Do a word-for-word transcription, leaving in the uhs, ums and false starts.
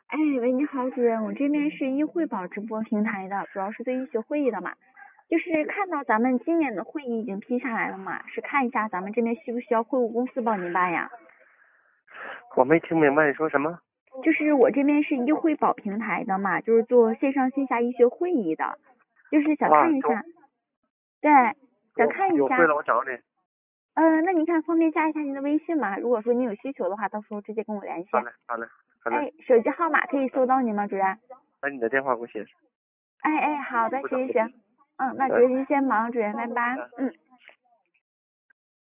哎，喂，你好，主任，我这边是医惠保直播平台的，主要是对医学会议的嘛，就是看到咱们今年的会议已经批下来了嘛，是看一下咱们这边需不需要会务公司帮您办呀？ 我没听明白你说什么。 就是我这边是医惠保平台的嘛，就是做线上线下医学会议的，就是想看一下，对，想看一下。 有会了，我找你。 呃，那您看方便加一下您的微信吗？如果说您有需求的话，到时候直接跟我联系。 好嘞，好嘞，好嘞。 哎，手机号码可以搜到您吗，主任？ 把你的电话给我写上。 哎哎，好的，行行行，嗯，那主任您先忙，主任，拜拜，嗯。